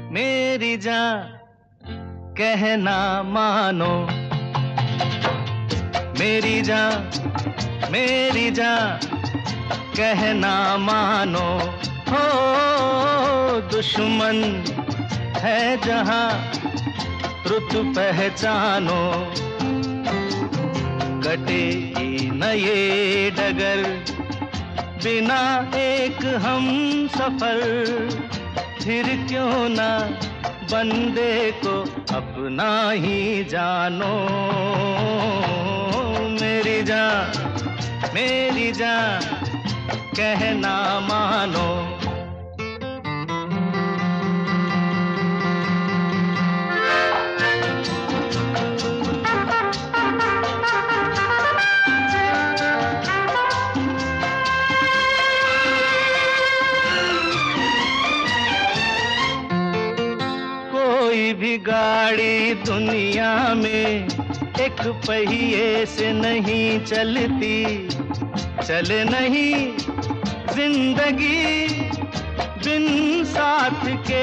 मेरी जान कहना मानो, मेरी जान कहना मानो। हो दुश्मन है जहां रुत पहचानो, कटेगी न ये डगर बिना एक हम सफर। फिर क्यों ना बंदे को अपना ही जानो। मेरी जान कहना मानो। कोई भी गाड़ी दुनिया में एक पहिए से नहीं चलती, चले नहीं जिंदगी बिन साथ के।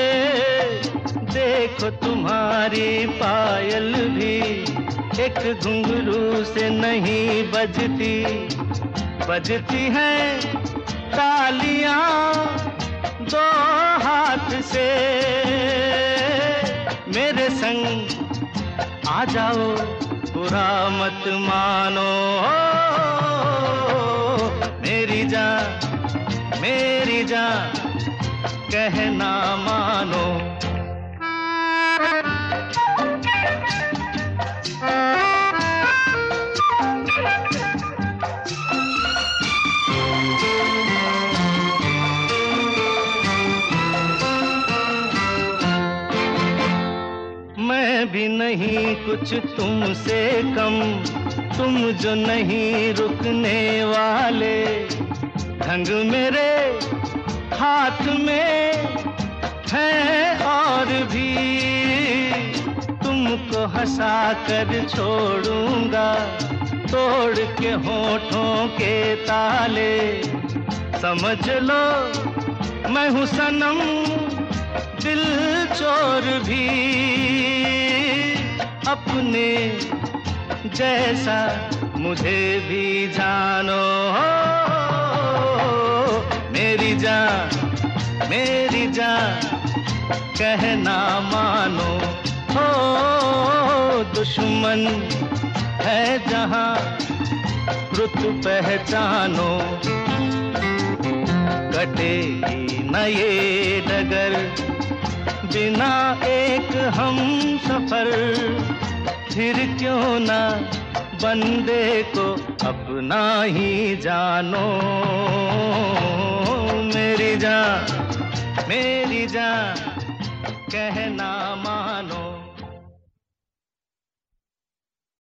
देखो तुम्हारी पायल भी एक घुंघरू से नहीं बजती, बजती है तालियां दो हाथ से। मेरे संग आ जाओ बुरा मत मानो। मेरी जान कहना मानो। मैं भी नहीं कुछ तुमसे कम, तुम जो नहीं रुकने वाले। ढंग मेरे हाथ में है और भी, तुमको हंसा कर छोड़ूंगा तोड़ के होठों के ताले। समझ लो मैं हूँ सनम दिल चोर भी, अपने जैसा मुझे भी जानो। मेरी जान कहना मानो। हो दुश्मन है जहां रुत पहचानो, कटेगी न ये डगर बिना एक हम सफर। फिर क्यों ना बंदे को अपना ही जानो। मेरी जान कहना